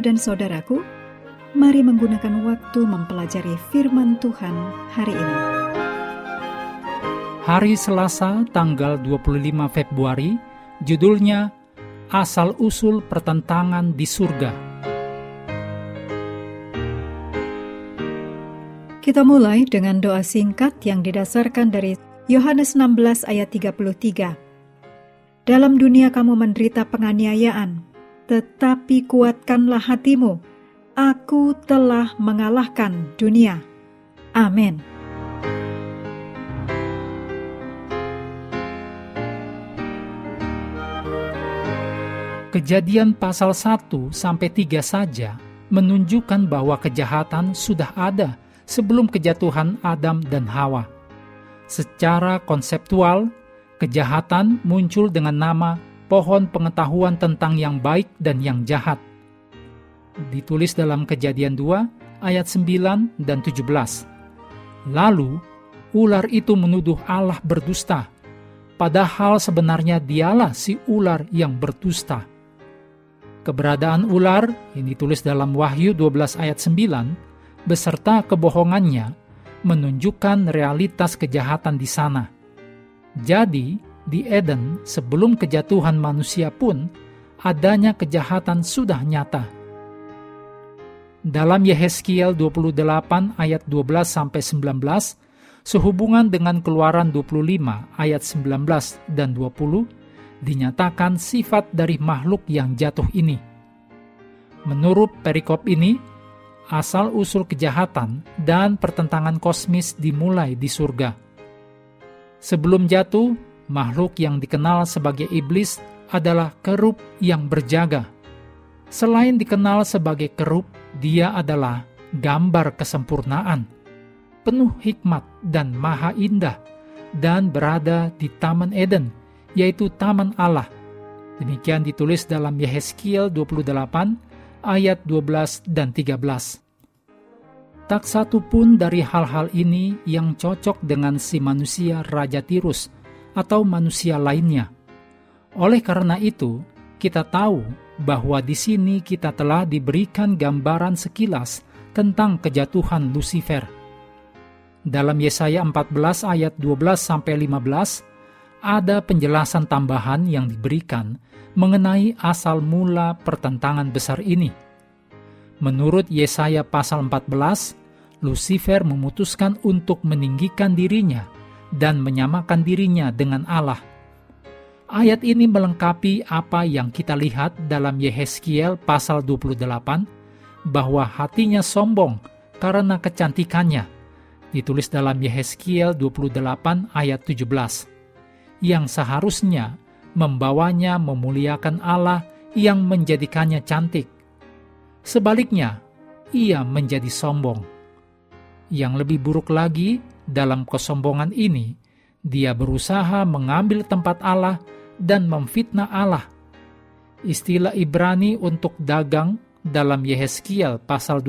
dan saudaraku, mari menggunakan waktu mempelajari firman Tuhan hari ini. Hari Selasa, tanggal 25 Februari, judulnya Asal-usul Pertentangan di Surga. Kita mulai dengan doa singkat yang didasarkan dari Yohanes 16 ayat 33. Dalam dunia kamu menderita penganiayaan, tetapi kuatkanlah hatimu, aku telah mengalahkan dunia. Amin. Kejadian pasal 1-3 saja menunjukkan bahwa kejahatan sudah ada sebelum kejatuhan Adam dan Hawa. Secara konseptual, kejahatan muncul dengan nama pohon pengetahuan tentang yang baik dan yang jahat. Ditulis dalam Kejadian 2 ayat 9 dan 17. Lalu, ular itu menuduh Allah berdusta, padahal sebenarnya dialah si ular yang berdusta. Keberadaan ular yang ditulis dalam Wahyu 12 ayat 9 beserta kebohongannya menunjukkan realitas kejahatan di sana. Jadi, di Eden sebelum kejatuhan manusia pun adanya kejahatan sudah nyata. Dalam Yehezkiel 28 ayat 12-19, sehubungan dengan Keluaran 25 ayat 19 dan 20, dinyatakan sifat dari makhluk yang jatuh ini. Menurut perikop ini, asal-usul kejahatan dan pertentangan kosmis dimulai di surga. Sebelum jatuh, makhluk yang dikenal sebagai iblis adalah kerub yang berjaga. Selain dikenal sebagai kerub, dia adalah gambar kesempurnaan, penuh hikmat dan maha indah, dan berada di Taman Eden, yaitu Taman Allah. Demikian ditulis dalam Yehezkiel 28 ayat 12 dan 13. Tak satu pun dari hal-hal ini yang cocok dengan si manusia Raja Tirus atau manusia lainnya. Oleh karena itu, kita tahu bahwa di sini kita telah diberikan gambaran sekilas tentang kejatuhan Lucifer. Dalam Yesaya 14 ayat 12-15, ada penjelasan tambahan yang diberikan mengenai asal mula pertentangan besar ini. Menurut Yesaya pasal 14, Lucifer memutuskan untuk meninggikan dirinya dan menyamakan dirinya dengan Allah. Ayat ini melengkapi apa yang kita lihat dalam Yehezkiel pasal 28, bahwa hatinya sombong karena kecantikannya, ditulis dalam Yehezkiel 28 ayat 17, yang seharusnya membawanya memuliakan Allah yang menjadikannya cantik. Sebaliknya, ia menjadi sombong. Yang lebih buruk lagi, dalam kesombongan ini, dia berusaha mengambil tempat Allah dan memfitnah Allah. Istilah Ibrani untuk dagang dalam Yehezkiel pasal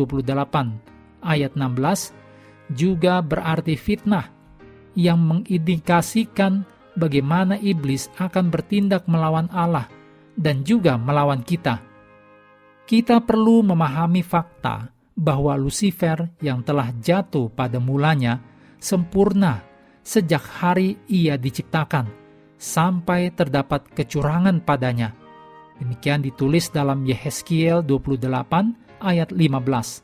28 ayat 16 juga berarti fitnah, yang mengindikasikan bagaimana iblis akan bertindak melawan Allah dan juga melawan kita. Kita perlu memahami fakta bahwa Lucifer yang telah jatuh pada mulanya sempurna sejak hari ia diciptakan, sampai terdapat kecurangan padanya. Demikian ditulis dalam Yehezkiel 28 ayat 15.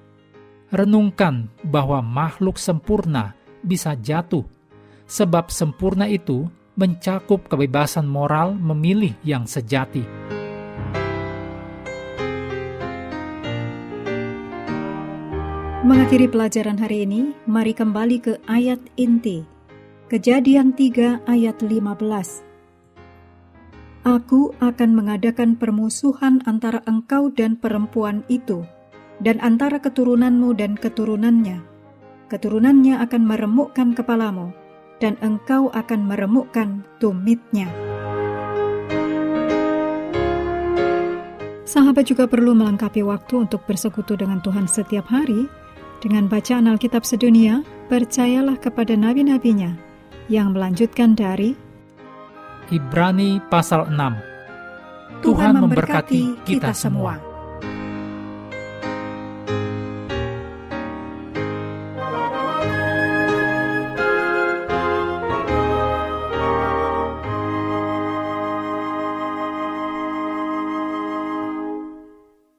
Renungkan bahwa makhluk sempurna bisa jatuh, sebab sempurna itu mencakup kebebasan moral memilih yang sejati. Mengakhiri pelajaran hari ini, mari kembali ke ayat inti. Kejadian 3 ayat 15. Aku akan mengadakan permusuhan antara engkau dan perempuan itu, dan antara keturunanmu dan keturunannya. Keturunannya akan meremukkan kepalamu, dan engkau akan meremukkan tumitnya. Sahabat juga perlu melengkapi waktu untuk bersekutu dengan Tuhan setiap hari, dengan bacaan Alkitab sedunia. Percayalah kepada nabi-nabinya, yang melanjutkan dari Ibrani pasal 6. Tuhan memberkati kita semua.